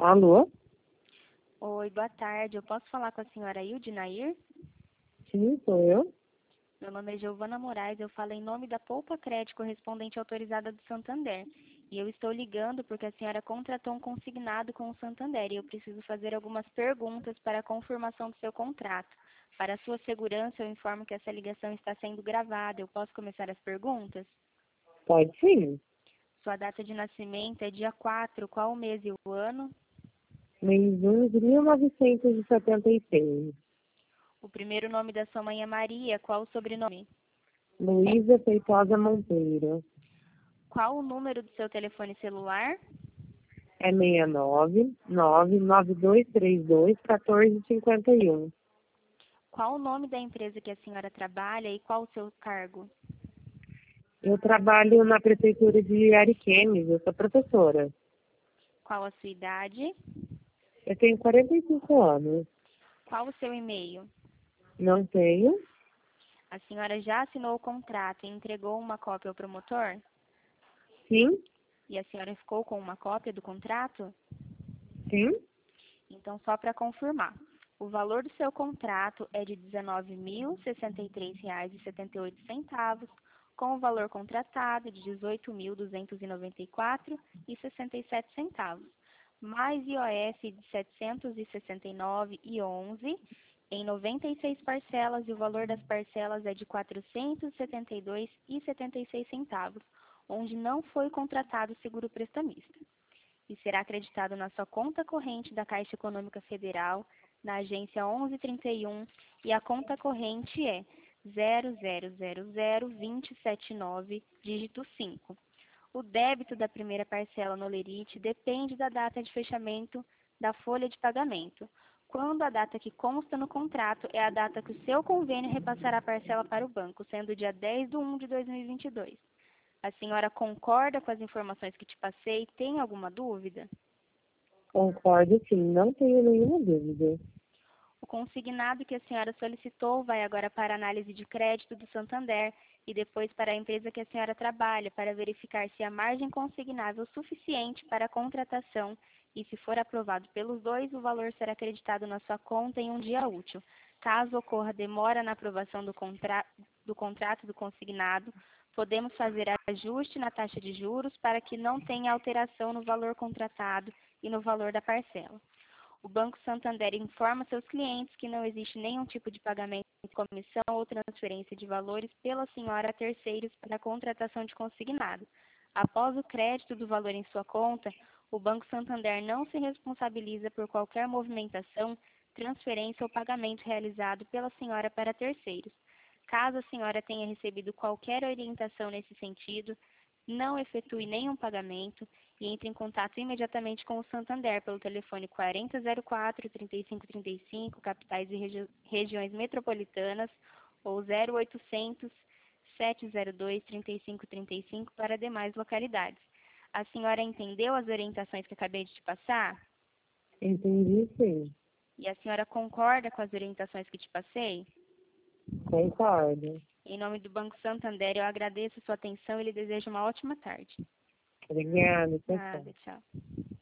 Alô? Oi, boa tarde. Eu posso falar com a senhora Hilde Nair? Sim, sou eu. Meu nome é Giovana Moraes, eu falo em nome da Poupa Crédito correspondente autorizada do Santander. E eu estou ligando porque a senhora contratou um consignado com o Santander e eu preciso fazer algumas perguntas para a confirmação do seu contrato. Para a sua segurança, eu informo que essa ligação está sendo gravada. Eu posso começar as perguntas? Pode sim. Sua data de nascimento é dia 4. Qual o mês e o ano? Mês 1 de 1976. O primeiro nome da sua mãe é Maria. Qual o sobrenome? Luísa Feitosa Monteiro. Qual o número do seu telefone celular? É 69992321451. Qual o nome da empresa que a senhora trabalha e qual o seu cargo? Eu trabalho na prefeitura de Ariquemes, eu sou professora. Qual a sua idade? Eu tenho 45 anos. Qual o seu e-mail? Não tenho? A senhora já assinou o contrato e entregou uma cópia ao promotor? Sim? E a senhora ficou com uma cópia do contrato? Sim? Então, só para confirmar. O valor do seu contrato é de R$ 19.063,78, com o valor contratado de R$ 18.294,67, mais IOF de R$ 769,11 em 96 parcelas, e o valor das parcelas é de R$ 472,76, onde não foi contratado seguro prestamista. E será acreditado na sua conta corrente da Caixa Econômica Federal, na agência 1131, e a conta corrente é 00002079, dígito 5. O débito da primeira parcela no Lerite depende da data de fechamento da folha de pagamento, quando a data que consta no contrato é a data que o seu convênio repassará a parcela para o banco, sendo o dia 10/1/2022. A senhora concorda com as informações que te passei? Tem alguma dúvida? Concordo sim, não tenho nenhuma dúvida. O consignado que a senhora solicitou vai agora para a análise de crédito do Santander e depois para a empresa que a senhora trabalha, para verificar se a margem consignável é suficiente para a contratação e, se for aprovado pelos dois, o valor será acreditado na sua conta em um dia útil. Caso ocorra demora na aprovação do contrato do consignado, podemos fazer ajuste na taxa de juros para que não tenha alteração no valor contratado e no valor da parcela. O Banco Santander informa seus clientes que não existe nenhum tipo de pagamento de comissão ou transferência de valores pela senhora a terceiros para a contratação de consignado. Após o crédito do valor em sua conta, o Banco Santander não se responsabiliza por qualquer movimentação, transferência ou pagamento realizado pela senhora para terceiros. Caso a senhora tenha recebido qualquer orientação nesse sentido, não efetue nenhum pagamento e entre em contato imediatamente com o Santander pelo telefone 4004-3535, capitais e regiões metropolitanas, ou 0800 702 3535 para demais localidades. A senhora entendeu as orientações que acabei de te passar? Entendi sim. E a senhora concorda com as orientações que te passei? Concordo. Em nome do Banco Santander, eu agradeço a sua atenção e lhe desejo uma ótima tarde. Obrigada, pessoal. Nada, tchau.